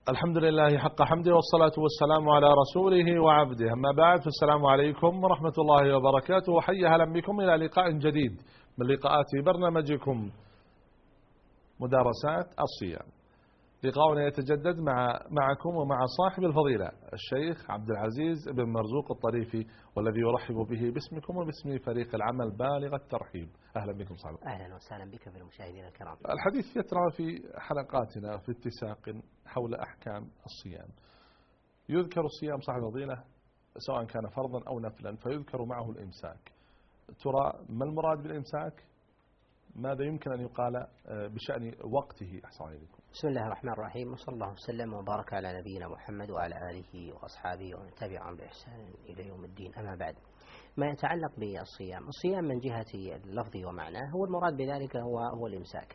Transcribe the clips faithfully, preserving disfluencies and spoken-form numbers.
الحمد لله حق حمده، والصلاة والسلام على رسوله وعبده، أما بعد، فالسلام عليكم ورحمة الله وبركاته، وحيا أهلا بكم إلى لقاء جديد من لقاءات برنامجكم مدارسات الصيام. لقاؤنا يتجدد مع معكم ومع صاحب الفضيلة الشيخ عبد العزيز بن مرزوق الطريفي، والذي يرحب به باسمكم وباسم فريق العمل بالغ الترحيب. أهلا بكم صاحب. أهلا وسهلا بك بالمشاهدين الكرام. الحديث يترى في حلقاتنا في اتساق حول أحكام الصيام. يذكر الصيام صاحب الفضيلة سواء كان فرضا أو نفلا، فيذكر معه الإمساك. ترى ما المراد بالإمساك؟ ماذا يمكن أن يقال بشأن وقته؟ أحسن عليكم. بسم الله الرحمن الرحيم، وصلى الله وسلم وبارك على نبينا محمد وعلى آله وأصحابه ومن تبعهم بإحسان إلى يوم الدين. أما بعد، ما يتعلق بالصيام، الصيام من جهة اللفظ ومعناه هو المراد بذلك هو هو الإمساك.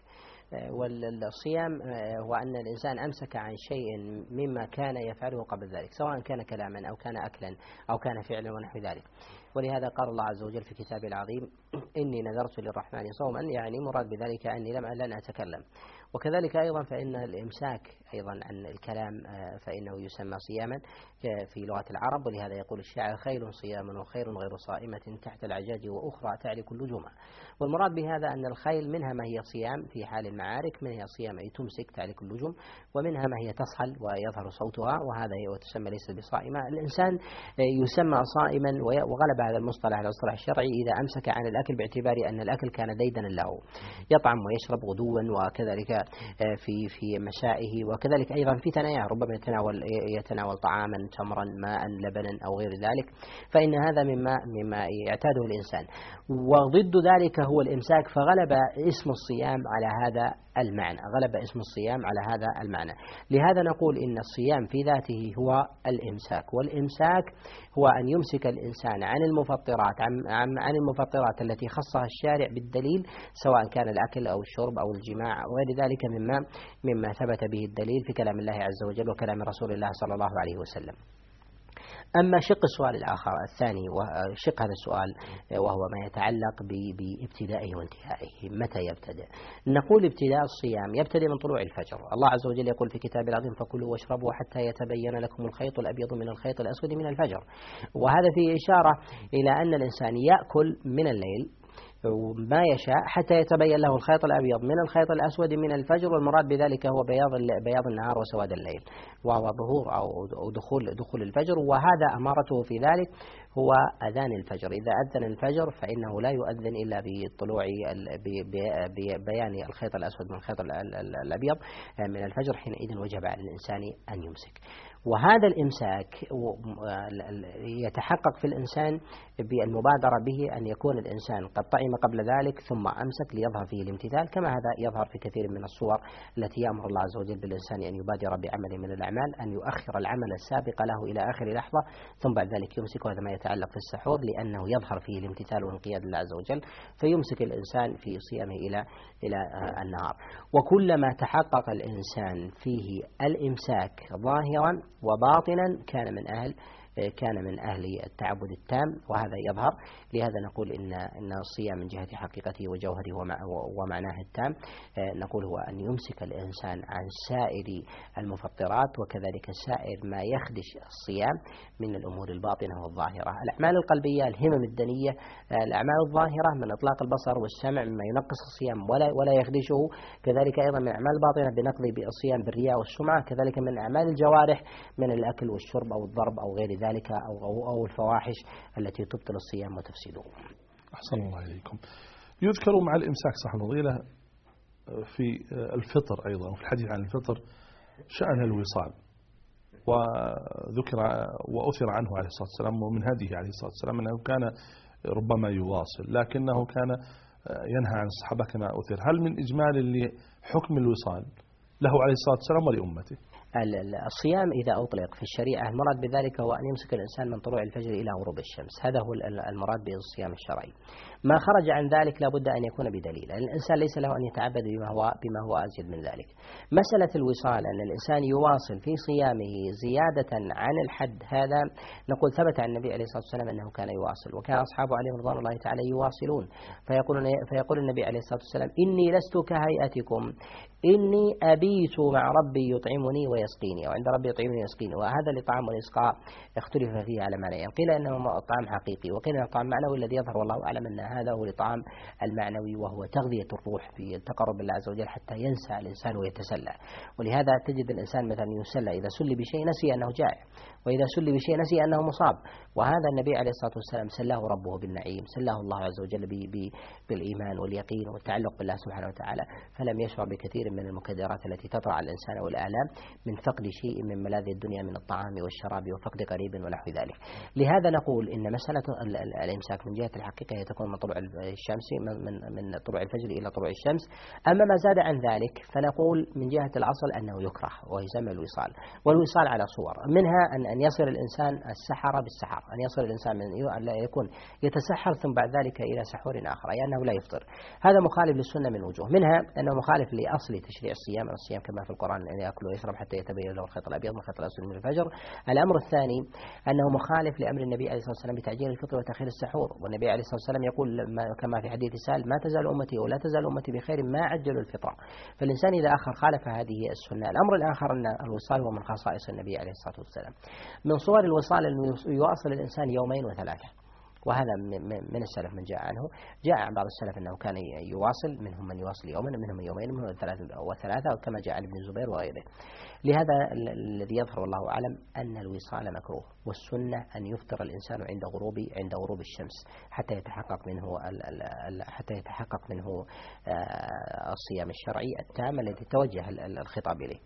والصيام هو أن الإنسان أمسك عن شيء مما كان يفعله قبل ذلك، سواء كان كلاما أو كان أكلا أو كان فعلا ونحو ذلك. ولهذا قال الله عز وجل في كتابه العظيم: إني نذرت للرحمن صوما، يعني مراد بذلك أني لم لن أتكلم. وكذلك أيضا فإن الإمساك أيضا عن الكلام فإنه يسمى صياما في لغة العرب، ولهذا يقول الشاعر: خيل صيام وخير غير صائمة تحت العجاج وأخرى تعرك اللجوم. والمراد بهذا أن الخيل منها ما هي صيام في حال المعارك، منها صيام أي تمسك تعرك اللجوم، ومنها ما هي تصحل ويظهر صوتها، وهذا وتسمى ليس بصائمة. الإنسان يسمى صائما، وغلب هذا المصطلح على المصطلح الشرعي إذا أمسك عن الأكل باعتبار أن الأكل كان ديدنا له، يطعم ويشرب غدوا وكذلك في في مسائه، وكذلك أيضا في ثناياه، ربما يتناول يتناول طعاما تمرا ماء لبنا أو غير ذلك، فإن هذا مما مما يعتاده الإنسان. وضد ذلك هو الإمساك، فغلب اسم الصيام على هذا المعنى، غلب اسم الصيام على هذا المعنى. لهذا نقول إن الصيام في ذاته هو الإمساك، والإمساك هو أن يمسك الإنسان عن المفطرات عن عن المفطرات التي خصها الشارع بالدليل، سواء كان الأكل أو الشرب أو الجماع أو غير ذلك مما مما ثبت به الدليل في كلام الله عز وجل وكلام رسول الله صلى الله عليه وسلم. أما شق السؤال الآخر الثاني، وشق هذا السؤال وهو ما يتعلق بابتدائه وانتهائه، متى يبتدأ؟ نقول ابتداء الصيام يبتدئ من طلوع الفجر. الله عز وجل يقول في كتابه العظيم: فكلوا واشربوا حتى يتبين لكم الخيط الأبيض من الخيط الأسود من الفجر. وهذا فيه إشارة إلى أن الإنسان يأكل من الليل وما يشاء حتى يتبين له الخيط الأبيض من الخيط الأسود من الفجر، والمراد بذلك هو بياض بياض النهار وسواد الليل، وهو ظهور أو دخول دخول الفجر. وهذا أمارته في ذلك هو أذان الفجر. إذا أذن الفجر فإنه لا يؤذن إلا بطلوع ببيان الخيط الأسود من الخيط الأبيض من الفجر، حينئذ وجب على الإنسان أن يمسك. وهذا الإمساك يتحقق في الإنسان بالمبادرة به أن يكون الإنسان قد طعم قبل ذلك ثم أمسك ليظهر فيه الامتثال، كما هذا يظهر في كثير من الصور التي يأمر الله عز وجل بالإنسان أن يبادر بعمل من الأعمال، أن يؤخر العمل السابق له إلى آخر لحظة ثم بعد ذلك يمسك. وهذا ما يتعلق في السحور، لأنه يظهر فيه الامتثال والانقياد لله عز وجل، فيمسك الإنسان في صيامه إلى إلى النهار. وكلما تحقق الإنسان فيه الإمساك ظاهرا وباطنا كان من أهل كان من أهل التعبد التام، وهذا يظهر. لهذا نقول إن إن الصيام من جهة حقيقته وجوهره ومعناه التام نقول هو أن يمسك الإنسان عن سائر المفطرات، وكذلك سائر ما يخدش الصيام من الأمور الباطنة والظاهرة. الأعمال القلبية، الهمم الدنية، الأعمال الظاهرة من إطلاق البصر والسمع مما ينقص الصيام ولا ولا يخدشه، كذلك أيضا من الأعمال الباطنة بنقض الصيام بالرياء والسمعة، كذلك من أعمال الجوارح من الأكل والشرب أو الضرب أو غير ذلك ذلك أو, أو, أو الفواحش التي تبطل الصيام وتفسده. أحسن الله إليكم. يذكر مع الإمساك صاحب الفضيلة في الفطر أيضا، وفي الحديث عن الفطر شأن الوصال، وذكر وأثر عنه عليه الصلاة والسلام ومن هديه عليه الصلاة والسلام أنه كان ربما يواصل، لكنه كان ينهى عن الصحابة كما أثر. هل من إجمال لحكم الوصال له عليه الصلاة والسلام ولأمته؟ الصيام إذا أطلق في الشريعة المراد بذلك هو أن يمسك الإنسان من طلوع الفجر إلى غروب الشمس، هذا هو المراد بالصيام الشرعي. ما خرج عن ذلك لابد أن يكون بدليل. الإنسان ليس له أن يتعبد بما هو, بما هو أزيد من ذلك. مسألة الوصال أن الإنسان يواصل في صيامه زيادة عن الحد، هذا نقول ثبت عن النبي عليه الصلاة والسلام أنه كان يواصل، وكان أصحابه عليهم رضوان الله تعالى يواصلون. فيقول, فيقول النبي عليه الصلاة والسلام: إني لست كهيئتكم، إني أبيت مع ربي يطعمني ويسقيني، وعند ربي يطعمني ويسقيني. وهذا لطعام والإسقاء اختلف فيه على معنى، قيل إنه طعام حقيقي وقيل إنه طعام معنوي. الذي يظهر والله أعلم أن هذا هو لطعام المعنوي، وهو تغذية الروح في التقرب بالله عز وجل حتى ينسى الإنسان ويتسلى. ولهذا تجد الإنسان مثلا يسلى إذا سلي بشيء نسي أنه جائع، وإذا سلي بشيء نسي أنه مصاب. وهذا النبي عليه الصلاة والسلام سلاه ربه بالنعيم، سلاه الله عز وجل بالإيمان واليقين والتعلق بالله سبحانه وتعالى، فلم يشعر بكثير من المكدرات التي تطرع على الإنسان والآلام من فقد شيء من ملاذ الدنيا من الطعام والشراب وفقد قريب ونحو ذلك. لهذا نقول إن مسألة الإمساك من جهة الحقيقة هي تكون من طلوع الشمس من من طلوع الفجر إلى طلوع الشمس. أما ما زاد عن ذلك فنقول من جهة الأصل أنه يكره ويسمى الوصال. والوصال على صور، منها أن أن يصل الإنسان السحر بالسحر، أن يصل الإنسان من أن لا يكون يتسحر ثم بعد ذلك إلى سحور آخر، أي أنه لا يفطر. هذا مخالف للسنة من وجوه، منها أنه مخالف لأصل تشريع الصيام، الصيام كما في القرآن أن يأكل ويشرب حتى يتبين له الخيط الأبيض من الخيط الأسود من الفجر. الأمر الثاني أنه مخالف لأمر النبي عليه الصلاة والسلام بتعجيل الفطر وتأخير السحور، والنبي عليه الصلاة والسلام يقول كما في حديث سال: ما تزال أمتي ولا تزال أمتي بخير ما عجلوا الفطر. فالإنسان إذا أخر خالف هذه السنة. الأمر الآخر أن الوصال هو من خصائص النبي عليه الصلاة والسلام. من صور الوصال أن يواصل الإنسان يومين وثلاثة، وهذا من السلف من جاء عنه. جاء عن بعض السلف أنه كان يواصل، منهم من يواصل يوما ومنهم من يومين ومنهم من ثلاثة وثلاثة كما جاء عن ابن الزبير وغيره. لهذا الذي يظهر والله أعلم أن الوصال مكروه، والسنة أن يفطر الإنسان عند غروب عند غروب الشمس حتى يتحقق منه حتى يتحقق منه الصيام الشرعي التام الذي توجه الخطاب إليه.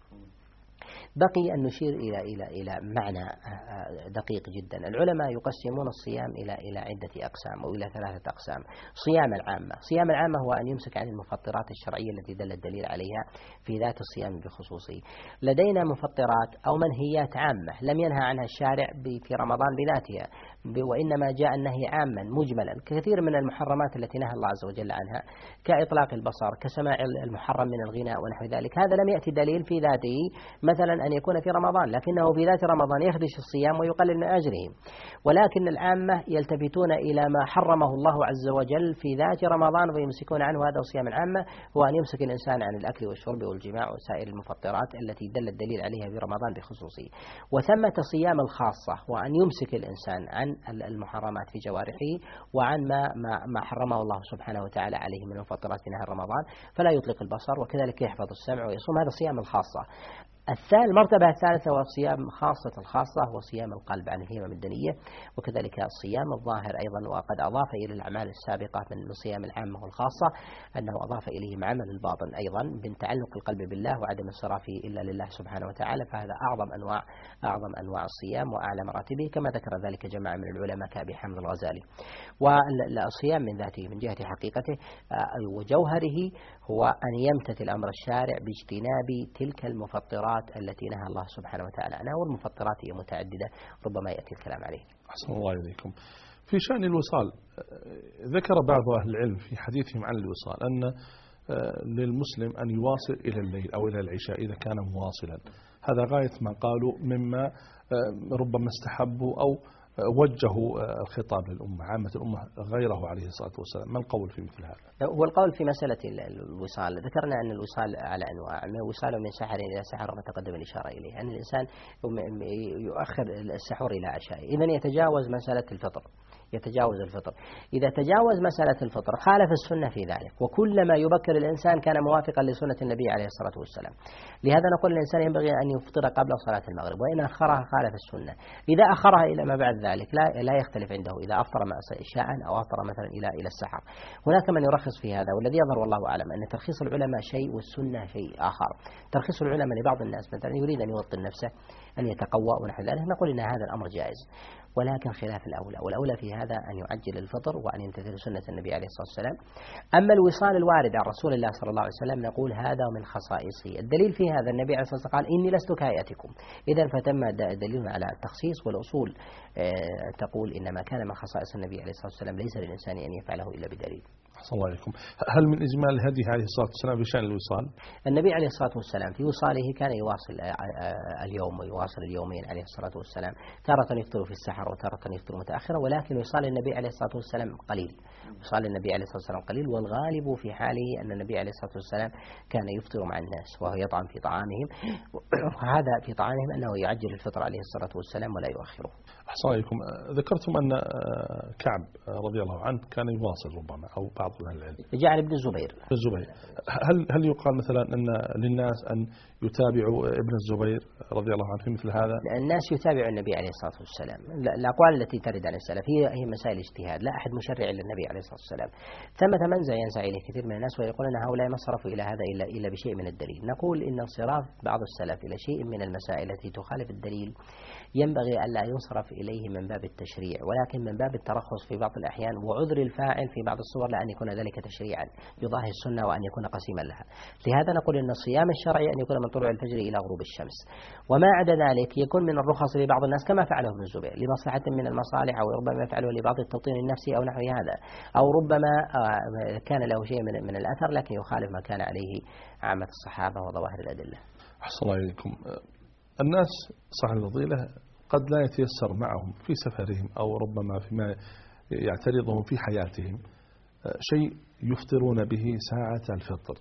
بقي أن نشير إلى إلى إلى معنى دقيق جدا. العلماء يقسمون الصيام إلى إلى عدة أقسام أو إلى ثلاثة أقسام. صيام العامة، صيام العامة هو أن يمسك عن المفطرات الشرعية التي دل الدليل عليها في ذات الصيام بخصوصه. لدينا مفطرات أو منهيات عامة لم ينهى عنها الشارع في رمضان بذاتها، وإنما جاء النهي عاما مجملا، كثير من المحرمات التي نهى الله عز وجل عنها كإطلاق البصر، كسماع المحرم من الغناء ونحو ذلك. هذا لم يأتي دليل في ذاته مثلا أن يكون في رمضان، لكنه في ذات رمضان يخدش الصيام ويقلل من أجره. ولكن العامة يلتفتون إلى ما حرمه الله عز وجل في ذات رمضان ويمسكون عنه. هذا صيام العامة هو أن يمسك الإنسان عن الأكل والشرب والجماع وسائر المفطرات التي دل الدليل عليها في رمضان بخصوصه. وثمة صيام الخاصة وأن يمسك الإنسان عن المحرمات في جوارحه وعن ما ما ما حرمه الله سبحانه وتعالى عليه من المفطرات في نهار رمضان، فلا يطلق البصر وكذلك يحفظ السمع ويصوم. هذا صيام الخاصة. المرتبة الثالثة وصيام خاصة الخاصة هو صيام القلب عن الهمم الدنية، وكذلك صيام الظاهر أيضا. وقد أضاف إلى الأعمال السابقة من صيام العامة والخاصة أنه أضاف إليه عمل الباطن أيضا من تعلق القلب بالله وعدم الصرافه إلا لله سبحانه وتعالى. فهذا أعظم أنواع أعظم أنواع الصيام وأعلى مراتبه، كما ذكر ذلك جماعة من العلماء كأبي حامد الغزالي. والصيام من ذاته من جهة حقيقته وجوهره هو أن يمتثل أمر الشارع باجتناب تلك المفطرات التي نهى الله سبحانه وتعالى عنها، والمفطرات هي متعددة ربما يأتي الكلام عليه. أحسن الله إليكم. في شأن الوصال، ذكر بعض أهل العلم في حديثهم عن الوصال أن للمسلم أن يواصل إلى الليل أو إلى العشاء إذا كان مواصلا. هذا غاية ما قالوا مما ربما استحبوا أو وجهوا الخطاب للأمة عامة الأمة غيره عليه الصلاة والسلام. ما القول في مثل هذا؟ هو القول في مسألة الوصال، ذكرنا أن الوصال على أنواع، وصال من سحر إلى سحر ما تقدم الإشارة إليه، أن الإنسان يؤخر السحور إلى عشاء، إذن يتجاوز مسألة الفطر يتجاوز الفطر. إذا تجاوز مسألة الفطر خالف السنة في ذلك، وكلما يبكر الإنسان كان موافقا لسنة النبي عليه الصلاة والسلام. لهذا نقول الإنسان ينبغي أن يفطر قبل صلاة المغرب، وإن أخرها خالف السنة. إذا أخرها إلى ما بعد ذلك لا لا يختلف عنده إذا أفطر عشاء أو أفطر مثلا إلى إلى السحر. هناك من يرخص في هذا، والذي يظهر والله أعلم أن ترخيص العلماء شيء والسنة شيء آخر. ترخيص العلماء لبعض الناس مثلا يريد أن يوطن نفسه أن يتقوى ونحو ذلك، نقول إن هذا الأمر جائز. ولكن خلاف الأولى، والأولى في هذا أن يعجل الفطر وأن يمتثل سنة النبي عليه الصلاة والسلام. أما الوصال الوارد عن رسول الله صلى الله عليه وسلم نقول هذا من خصائصه. الدليل في هذا النبي عليه الصلاة والسلام قال إني لست كهيئتكم، إذا فتم دليل على التخصيص. والأصول تقول إنما كان من خصائص النبي عليه الصلاة والسلام ليس للإنسان أن يفعله إلا بدليل. أحسن الله عليكم. هل من إجمال الهدي عليه الصلاة والسلام في شأن الوصال؟ النبي عليه الصلاة والسلام في وصاله كان يواصل اليوم ويواصل اليومين عليه الصلاة والسلام، تارة يفطر في السحر وتارة يفطر متأخرا، ولكن وصال النبي عليه الصلاة والسلام قليل. وصال النبي عليه الصلاة والسلام قليل، والغالب في حاله أن النبي عليه الصلاة والسلام كان يفطر مع الناس وهو يطعم في طعامهم، وهذا في طعامهم أنه يعجل الفطر عليه الصلاة والسلام ولا يؤخره. أحسن عليكم. ذكرتم أن كعب رضي الله عنه كان يواصل ربما أو بعض أهل العلم. جعل ابن الزبير. الزبير هل هل يقال مثلا أن للناس أن يتابعوا ابن الزبير رضي الله عنه في مثل هذا؟ الناس يتابع النبي عليه الصلاة والسلام. الأقوال التي ترد عن السلف هي هي مسائل اجتهاد، لا أحد مشرع للنبي عليه الصلاة والسلام. ثمة منزع ينزع إليه كثير من الناس ويقول أن هؤلاء ما صرفوا إلى هذا إلا إلا بشيء من الدليل. نقول إن انصراف بعض السلف إلى شيء من المسائل التي تخالف الدليل ينبغي ألا ينصرف إليه من باب التشريع، ولكن من باب الترخص في بعض الأحيان وعذر الفاعل في بعض الصور لأن يكون ذلك تشريعا يضاهي السنة وأن يكون قسيما لها. لهذا نقول إن الصيام الشرعي أن يكون من طلوع الفجر إلى غروب الشمس، وما عدا ذلك يكون من الرخص لبعض الناس كما فعله ابن الزبير لمصلحة من المصالح، أو ربما يفعله لبعض التوطين النفسي أو نحو هذا، أو ربما كان له شيء من من الأثر لكن يخالف ما كان عليه عامة الصحابة وظواهر الأدلة. أحسن الله إليكم. الناس صاحب الفضيلة قد لا يتيسر معهم في سفرهم أو ربما فيما يعترضهم في حياتهم شيء يفطرون به ساعة الفطر،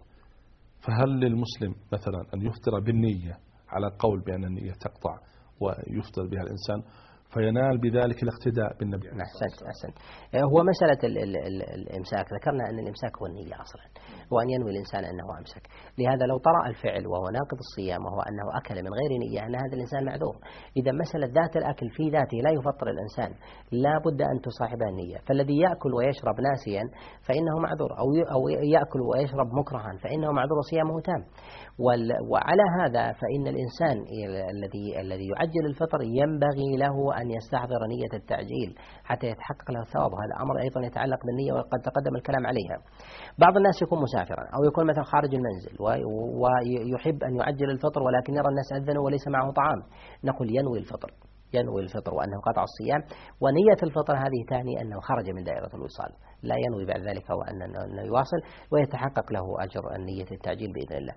فهل للمسلم مثلا أن يفطر بالنية على قول بأن النية تقطع ويفطر بها الإنسان فينال بذلك الاقتداء بالنبي؟ أحسنت أحسنت. هو مسألة ال ال ال الإمساك ذكرنا أن الإمساك هو النية أصلا، وأن ينوي الإنسان أنه أمسك. لهذا لو طرأ الفعل وهو ناقض الصيام وهو أنه أكل من غير نية أن هذا الإنسان معذور. إذا مسألة ذات الأكل في ذاته لا يفطر الإنسان، لا بد أن تصاحبها النية. فالذي يأكل ويشرب ناسيا فإنه معذور، أو أو يأكل ويشرب مكرها فإنه معذور وصيامه تام. وعلى هذا فإن الإنسان الذي الذي يعجل الفطر ينبغي له أن يستحضر نية التعجيل حتى يتحقق له الثواب. هذا أمر أيضا يتعلق بالنية وقد تقدم الكلام عليها. بعض الناس يكون مسافرا أو يكون مثلا خارج المنزل ويحب أن يعجل الفطر ولكن يرى الناس أذنوا وليس معه طعام، نقول ينوي الفطر ينوي الفطر وأنه قطع الصيام، ونية الفطر هذه تعني أنه خرج من دائرة الوصال، لا ينوي بعد ذلك وأنه يواصل ويتحقق له أجر النية التعجيل بإذن الله.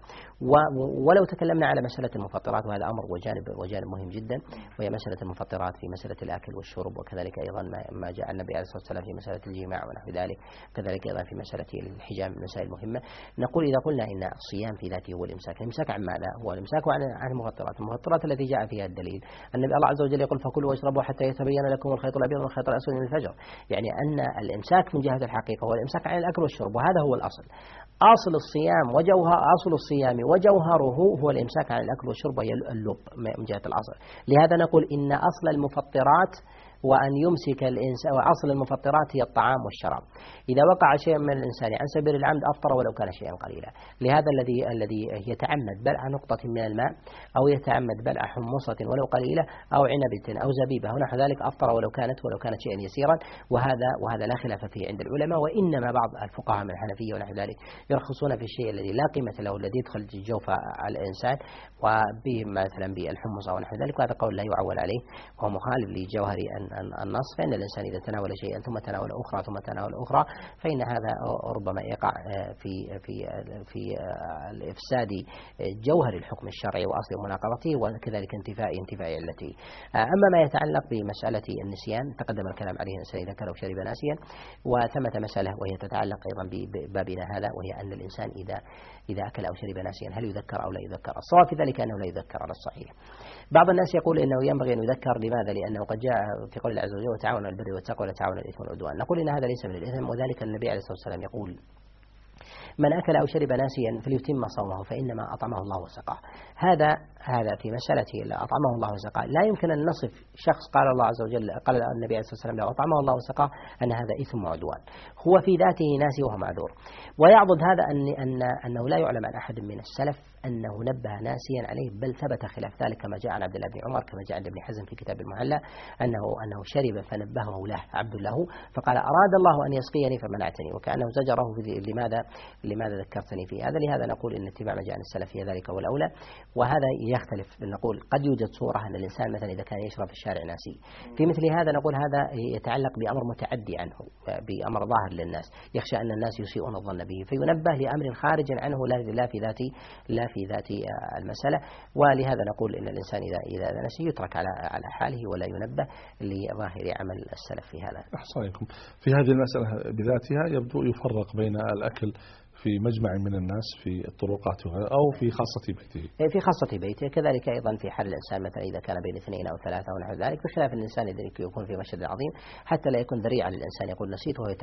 ولو تكلمنا على مسألة المفطرات، وهذا أمر وجانب وجانب مهم جدا، وهي مسألة المفطرات في مسألة الأكل والشرب، وكذلك أيضا ما جاء النبي عليه الصلاة والسلام في مسألة الجماع ونحو ذلك، كذلك أيضا في مسألة الحجام، المسائل المهمة. نقول إذا قلنا إن الصيام في ذاته هو الإمساك، الإمساك عن ماذا؟ هو الإمساك عن عن المفطرات، المفطرات التي جاء فيها الدليل النبي الله عز وجل يقول فكلوا واشربوا حتى يتبين لكم الخيط الأبيض من الخيط الأسود من الفجر، يعني أن الإمساك من جهة الحقيقة هو الإمساك عن الأكل والشرب، وهذا هو الأصل. أصل الصيام وجوهر أصل الصيام وجوهره هو الإمساك عن الأكل والشرب، وهي اللب من جهة الأصل. لهذا نقول إن أصل المفطرات وأن يمسك الإنسان، وأصل المفطرات هي الطعام والشراب. إذا وقع شيء من الإنسان عن سبيل العمد أفطر ولو كان شيئا قليلا. لهذا الذي الذي يتعمد بلع نقطة من الماء أو يتعمد بلع حمصة ولو قليلة أو عنبة أو زبيبة ونحو ذلك أفطر ولو كانت ولو كانت شيئا يسيرا، وهذا وهذا لا خلاف فيه عند العلماء. وإنما بعض الفقهاء من الحنفية ونحو ذلك يرخصون في الشيء الذي لا قيمة له الذي يدخل جوف الإنسان ومثلا بالحمص أو نحو ذلك، وهذا قول لا يعول عليه وهو مخالف لجوهر النص. فإن الإنسان إذا تناول شيئا ثم تناول أخرى ثم تناول أخرى فإن هذا ربما يقع في في في الإفساد جوهر الحكم الشرعي وأصل مناقضته وكذلك انتفاء انتفاء علته. أما ما يتعلق بمسألة النسيان تقدم الكلام عليه، الإنسان إذا كان شرب ناسيا، وثمة مسألة وهي تتعلق أيضا ببابنا هذا، وهي أن الإنسان إذا إذا أكل أو شرب ناسيا هل يذكر أو لا يذكر؟ الصواب في ذلك أنه لا يذكر على الصحيح. بعض الناس يقول إنه ينبغي أن يذكر. لماذا؟ لأنه قد جاء في قول الله عز وجل وتعاونوا على البر والتقوى ولا تعاونوا على الإثم والعدوان. نقول إن هذا ليس من الإثم، وذلك النبي عليه الصلاة والسلام يقول من أكل أو شرب ناسيا فليتم صومه فإنما أطعمه الله وسقاه. هذا هذا في مسألة أطعمه الله وسقاه لا يمكن أن نصف شخص قال الله عز وجل قال النبي عليه الصلاة والسلام لو أطعمه الله وسقاه أن هذا إثم وعدوان. هو في ذاته ناسي وهو معذور. ويعضد هذا أن أن أنه لا يعلم عن أحد من السلف أنه نبه ناسيا عليه، بل ثبت خلاف ذلك كما جاء عن عبد الله بن عمر كما جاء عن ابن حزم في كتاب المعلى أنه أنه شرب فنبهه له عبد له فقال أراد الله أن يسقيني فمنعتني، وكأنه زجره لماذا لماذا ذكرتني فيه هذا. لهذا نقول إن اتباع ما جاء عن السلف هي ذلك والأولى. وهذا يختلف، نقول قد يوجد صورة أن الإنسان مثلا إذا كان يشرب في الشارع ناسي، في مثل هذا نقول هذا يتعلق بأمر متعدي عنه، بأمر ظاهر للناس يخشى أن الناس يسيئون الظن به فينبه لأمر خارج عنه لا في ذات لا في ذات المسألة. ولهذا نقول إن الإنسان إذا إذا نسي يترك على على حاله ولا ينبه لظاهر عمل السلف في هذا. أحصائكم في هذه المسألة بذاتها يبدو يفرق بين الأكل في مجمع من الناس في الطرقات أو في خاصة بيته. في خاصة بيته كذلك أيضا في حال الإنسان مثلا إذا كان بين اثنين أو ثلاثة أو نحو ذلك، بخلاف الإنسان الذي يكون في مشهد عظيم حتى لا يكون ذريعا للإنسان يقول نسيت وهو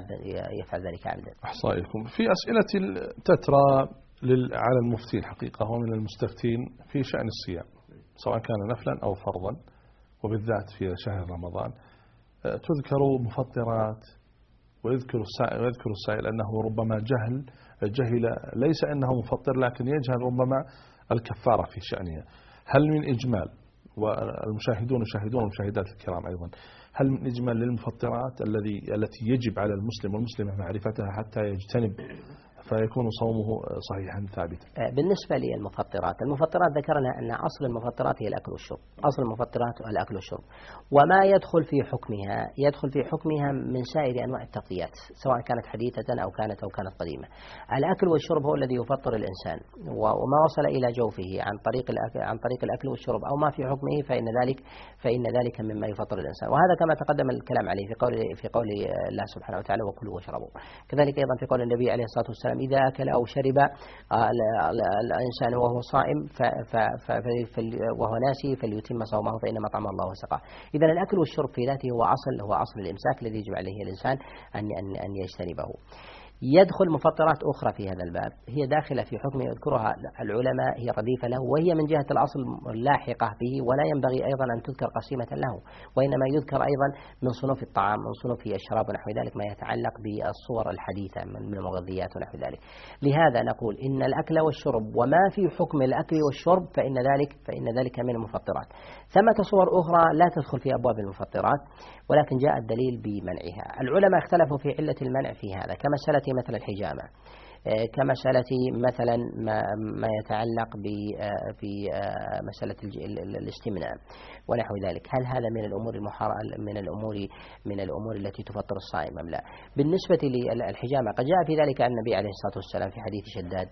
يفعل ذلك عمدا. أحصائكم في أسئلة تترى على المفتي الحقيقة ومن المستفتين في شأن الصيام سواء كان نفلا أو فرضا، وبالذات في شهر رمضان تذكر مفطرات ويذكر السائل, ويذكر السائل أنه ربما جهل جهل ليس أنه مفطر لكن يجهل ربما الكفارة في شأنها. هل من إجمال، والمشاهدون يشاهدون المشاهدات الكرام أيضا، هل من إجمال للمفطرات الذي التي يجب على المسلم والمسلمة معرفتها حتى يجتنب فيكون صومه صحيحا ثابتا؟ بالنسبة للمفطرات، المفطرات ذكرنا أن أصل المفطرات هي الأكل والشرب، أصل المفطرات الأكل والشرب، وما يدخل في حكمها يدخل في حكمها من سائر أنواع التغذيات سواء كانت حديثة أو كانت أو كانت قديمة. الأكل والشرب هو الذي يفطر الإنسان، وما وصل إلى جوفه عن طريق الأكل عن طريق الأكل والشرب أو ما في حكمه فإن ذلك فإن ذلك مما يفطر الإنسان، وهذا كما تقدم الكلام عليه في قول في قول الله سبحانه وتعالى وكلوا واشربوا. كذلك أيضا في قول النبي عليه الصلاة والسلام إذا أكل أو شرب الإنسان وهو صائم وهو ناسي فليتم صومه فإنما طعم الله وسقاه. إذن الأكل والشرب في ذاته هو أصل هو أصل الإمساك الذي يجب عليه الإنسان أن أن أن يجتنبه. يدخل مفطرات أخرى في هذا الباب هي داخلة في حكم يذكرها العلماء هي رديفة له، وهي من جهة الأصل اللاحقة به ولا ينبغي أيضا أن تذكر قسيمة له، وإنما يذكر أيضا من صنوف الطعام من صنوف الشراب ونحو ذلك ما يتعلق بالصور الحديثة من المغذيات ونحو ذلك. لهذا نقول إن الأكل والشرب وما في حكم الأكل والشرب فإن ذلك فإن ذلك من المفطرات. ثمة صور أخرى لا تدخل في أبواب المفطرات ولكن جاء الدليل بمنعها. العلماء اختلفوا في علة المنع في هذا كمسألة مثل الحجامة، كمسألة مثلا ما, ما يتعلق بمسألة الاستمناء ونحو ذلك. هل هذا من الأمور من الأمور من الأمور التي تفطر الصائم أم لا؟ بالنسبة للحجامة قد جاء في ذلك عن النبي عليه الصلاة والسلام في حديث شداد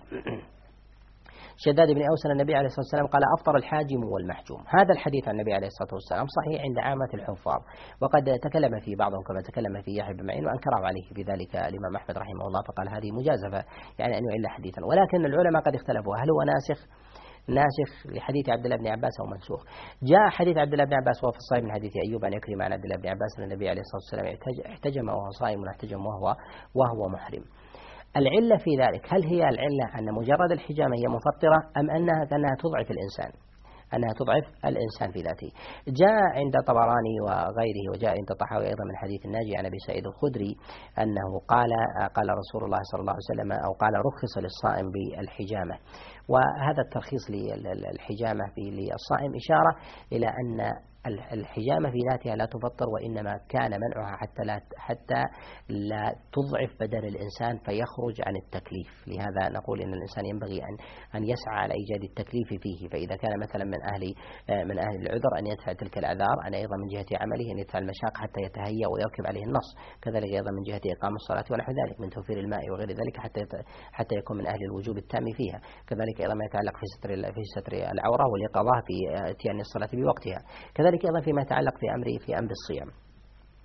شداد بن أوس النبي عليه الصلاة والسلام قال أفطر الحاجم والمحجوم. هذا الحديث عن النبي عليه الصلاة والسلام صحيح عند عامة الحفاظ، وقد تكلم فيه بعضهم كما تكلم فيه يحيى بن معين وأنكره عليه في ذلك الإمام أحمد رحمه الله فقال هذه مجازفة يعني أن يعل حديثا. ولكن العلماء قد اختلفوا هل هو ناسخ ناسخ لحديث عبد الله بن عباس أو منسوخ. جاء حديث عبد الله بن عباس وهو في الصحيح من حديث أيوب عن عكرمة عن عبد الله بن عباس أن النبي عليه الصلاة والسلام احتجم وهو صائم واحتجم وهو وهو محرم. العلة في ذلك هل هي العلة أن مجرد الحجامة هي مفطرة أم أنها أنها تضعف الإنسان أنها تضعف الإنسان في ذاته؟ جاء عند طبراني وغيره وجاء عند طحاوي أيضا من حديث الناجي عن أبي سعيد الخدري أنه قال قال رسول الله صلى الله عليه وسلم أو قال رخص للصائم بالحجامة. وهذا الترخيص للحجامة للصائم إشارة إلى أن الحجامة في ذاتها لا تفطر، وإنما كان منعها حتى لا حتى لا تضعف بدن الإنسان فيخرج عن التكليف. لهذا نقول إن الإنسان ينبغي أن أن يسعى على إيجاد التكليف فيه، فإذا كان مثلا من أهل من أهل العذر أن يدفع تلك الأعذار، أن أيضا من جهة عمله أن يدفع المشاق حتى يتهيأ ويركب عليه النص، كذلك أيضا من جهة إقام الصلاة ونحو ذلك من توفير الماء وغير ذلك حتى حتى يكون من أهل الوجوب التام فيها، كذلك أيضا ما يتعلق في ستر في ستر العورة واليقظة في اتيان الصلاة بوقتها، كذلك أيضا فيما يتعلق في أمر في أمر الصيام.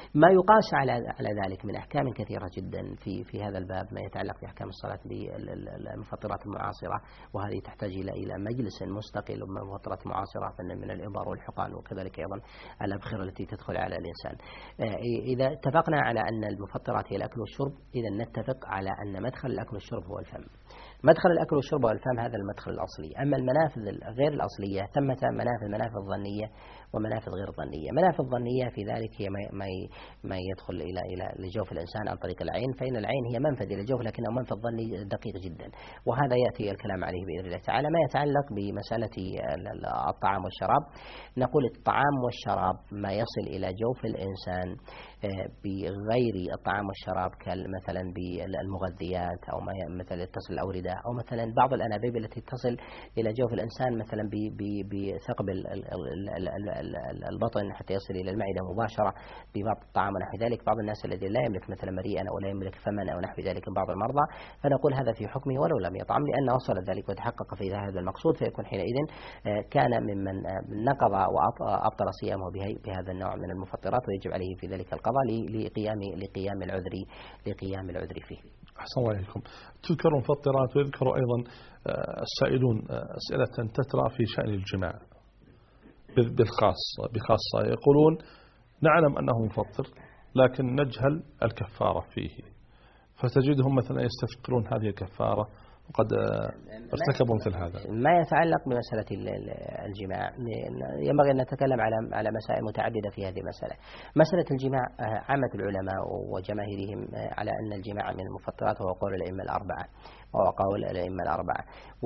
ما يقاس على على ذلك من أحكام كثيرة جدا في في هذا الباب، ما يتعلق بأحكام الصلاة بالمفطرات المعاصرة، وهذه تحتاج إلى إلى مجلس مستقل من المفطرات المعاصرة من الإبر والحقن، وكذلك أيضا الأبخرة التي تدخل على الإنسان. إذا اتفقنا على أن المفطرات هي الأكل والشرب، إذا نتفق على أن مدخل الأكل والشرب هو الفم. مدخل الأكل والشرب والفم هذا المدخل الأصلي. أما المنافذ غير الأصلية ثمة منافذ منافذ ظنية ومنافذ غير ظنية. منافذ ظنية في ذلك هي ما ما يدخل إلى إلى لجوف الإنسان عن طريق العين، فإن العين هي منفذ إلى الجوف لكنه منفذ ظني دقيق جدا، وهذا يأتي الكلام عليه بإذن الله تعالى. ما يتعلق بمسألة الطعام والشراب، نقول الطعام والشراب ما يصل إلى جوف الإنسان بغير الطعام والشراب كمثلا بالمغذيات أو ما مثل تصل الأوردة أو مثلا بعض الأنابيب التي تصل إلى جوف الإنسان مثلا بثقب البطن حتى يصل إلى المعدة مباشرة ببعض الطعام ونحو ذلك. بعض الناس الذين لا يملك مثلا مريئا أو لا يملك فما أو نحو ذلك من بعض المرضى، فنقول هذا في حكمه ولو لم يطعم، لأن وصل ذلك وتحقق في هذا المقصود، فيكون حينئذ كان ممن نقض وأبطل صيامه بهذا النوع من المفطرات، ويجب عليه في ذلك القضاء لقيام لقيام العذر لقيام العذر فيه. أحسن الله إليكم. تذكر المفطرات ويذكر أيضا السائلون أسئلة تترى في شأن الجماع بالخاصة بخاصة، يقولون نعلم أنه مفطر لكن نجهل الكفارة فيه، فتجدهم مثلا يستثقلون هذه الكفارة وقد ارتكبوا مثل هذا. ما يتعلق بمسألة الجماع ينبغي أن نتكلم على على مسائل متعددة في هذه المسألة. مسألة الجماع عامة العلماء وجماهيرهم على أن الجماع من المفطرات، وهو قول الأئمة الأربعة وهو قول الأئمة الأربعة،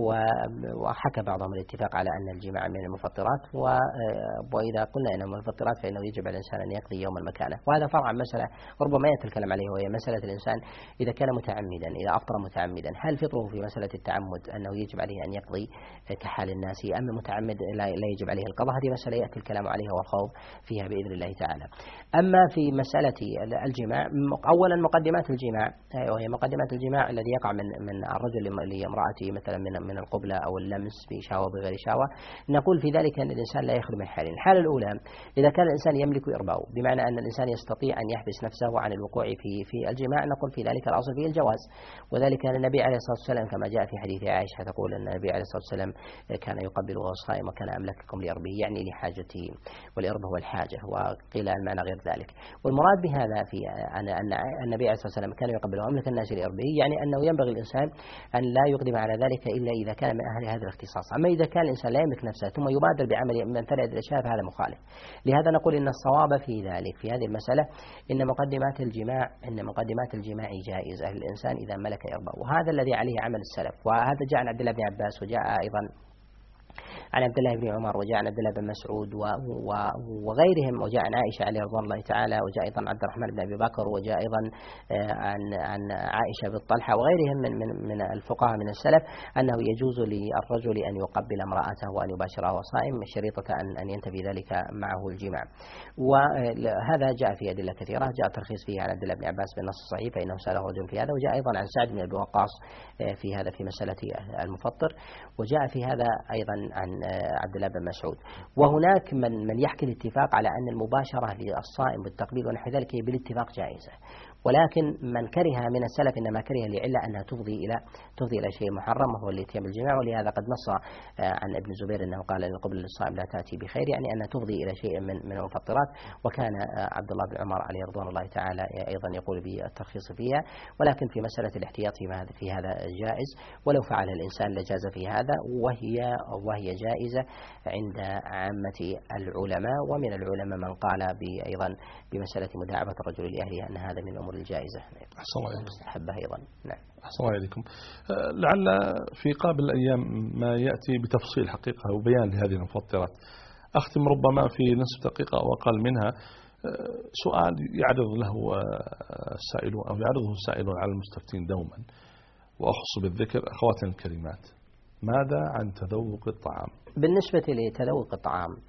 وحكى بعضهم الاتفاق على أن الجماع من المفطرات، وإذا قلنا أنه من المفطرات فإنه يجب على الإنسان أن يقضي يوم المكانة. وهذا فرع عن مسألة ربما يتكلم عليه، وهي مسألة الإنسان إذا كان متعمدا، إذا أفطر متعمدا، هل فطره في مسألة التعمد أنه يجب عليه أن يقضي كحال الناس، أما متعمد لا يجب عليه القضاء؟ هذه مسألة يأتي الكلام عليها والخوض فيها بإذن الله تعالى. أما في مسألة الجماع، أولا مقدمات الجماع، وهي مقدمات الجماع الذي يقع من من الرجل لامرأته مثلا من من القبلة أو اللمس بشهوة بغير شهوة، نقول في ذلك أن الإنسان لا يخلو من حالين. الحالة الأولى إذا كان الإنسان يملك إرباء، بمعنى أن الإنسان يستطيع أن يحبس نفسه عن الوقوع في في الجماع، نقول في ذلك الأصل فيه الجواز، وذلك أن النبي عليه الصلاة والسلام كما جاء في حديث عائشة تقول أن النبي عليه الصلاة والسلام كان يقبل وهو صائم وكان أملككم لإربه، يعني لحاجته، والإرب هو الحاجة، وقيل المعنى غير ذلك. والمراد بهذا في أن النبي عليه الصلاة والسلام كان يقبل وأملك الناس لإربه، يعني أنه ينبغي الإنسان أن لا يقدم على ذلك إلا إذا كان من أهل هذا الاختصاص. أما إذا كان الإنسان لا يملك نفسه ثم يبادر بعمل من ثلاث الأشياء فهذا مخالف. لهذا نقول إن الصواب في ذلك في هذه المسألة إن مقدمات الجماع إن مقدمات الجماع جائزة للإنسان إذا ملك إربه، وهذا الذي عليه عمل السلف. وهذا جاء عن عبد الله بن عباس، وجاء أيضا عن عبد الله بن عمر، وجاء عن عبد الله بن مسعود وغيرهم، وجاء عن عائشة عليه رضوان الله تعالى، وجاء أيضا عن عبد الرحمن بن أبي بكر، وجاء أيضا عن عن عائشة بن طلحة وغيرهم من من من الفقهاء من السلف أنه يجوز للرجل أن يقبل امرأته وأن يباشرها وهو صائم، شريطة أن أن ينتفي ذلك معه الجماع. وهذا جاء في أدلة كثيرة، جاء ترخيص فيه عن عبد الله بن عباس بالنص الصحيح فإنه سأله رجل في هذا، وجاء أيضا عن سعد بن أبي وقاص في هذا في مسألة المفطر، وجاء في هذا أيضا عن عبد الله بن مسعود. وهناك من من يحكي الاتفاق على أن المباشرة للصائم بالتقبيل ونحو ذلك بالاتفاق جائزة، ولكن من كره من السلف إنما كره لعلة أنها تفضي إلى تفضي إلى شيء محرم وهو الاتيان بالجماع، ولهذا قد نص عن ابن زبير أنه قال أن قبل الصائم لا تأتي بخير، يعني أنها تفضي إلى شيء من من المفطرات. وكان عبد الله بن عمر عليه رضوان الله تعالى أيضا يقول بالترخيص فيها، ولكن في مسألة الاحتياط في هذا جائز، ولو فعل الإنسان لجاز في هذا، وهي وهي جائزة عند عامة العلماء. ومن العلماء من قال أيضا بمسألة مداعبة الرجل لأهلها أن هذا من الأمور الجائزة أحسن الله إليكم. مستحبة أيضا. نعم. أحسن الله إليكم. لعل في قابل الأيام ما يأتي بتفصيل حقيقة وبيان لهذه المفطرات. أختم ربما في نصف دقيقة أو أقل منها سؤال يعرض له السائلون أو يعرضه السائلون على المستفتين دوما، وأخص بالذكر أخواتنا الكريمات. ماذا عن تذوق الطعام؟ بالنسبة لتذوق الطعام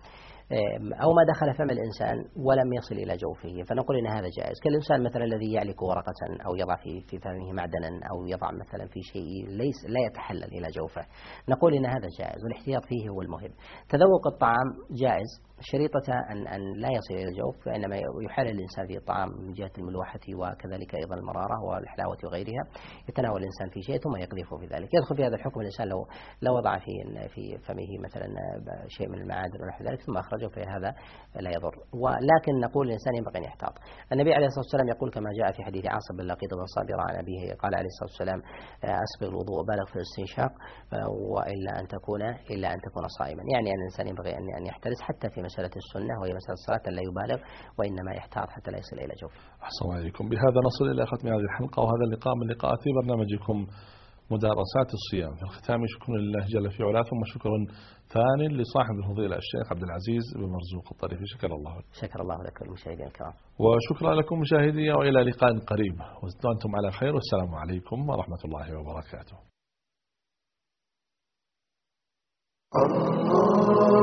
أو ما دخل فم الإنسان ولم يصل إلى جوفه، فنقول إن هذا جائز. كالإنسان مثلا الذي يعلق ورقة أو يضع في في فمه معدنا أو يضع مثلا في شيء ليس لا يتحلل إلى جوفه، نقول إن هذا جائز والاحتياط فيه هو المهم. تذوق الطعام جائز، شريطة أن أن لا يصل إلى الجوف، فإنما يحلل الإنسان في الطعام من جهة الملوحة وكذلك أيضا المرارة والحلاوة وغيرها، يتناول الإنسان في شيء ثم يقذفه في ذلك. يدخل في هذا الحكم الإنسان لو لو وضع في في فمه مثلا شيء من المعادن ونحو ذلك ثم أخرجه، فهذا لا يضر. ولكن نقول الإنسان ينبغي أن يحتاط. النبي عليه الصلاة والسلام يقول كما جاء في حديث عاصم بن لقيط بن صابر عن أبيه قال عليه الصلاة والسلام: أسبغ الوضوء وبالغ في الاستنشاق وإلا أن تكون إلا أن تكون صائما. يعني أن الإنسان ينبغي أن يحترس حتى في مسألة السنة وهي مسألة الصلاة لا يبالغ وإنما يحتاط حتى لا يصل إلى جوفه. أحسن الله إليكم. بهذا نصل إلى ختم هذه الحلقة وهذا اللقاء من لقاءات برنامجكم مدارسات الصيام. في الختام شكرا لله جل في علاه، ثم شكر ثاني لصاحب الفضيلة الشيخ عبد العزيز بن مرزوق الطريفي. شكر الله لك. شكر الله لك المشاهدين الكرام. وشكرا لكم مشاهدي، وإلى لقاء قريب وأنتم على خير، والسلام عليكم ورحمة الله وبركاته. الله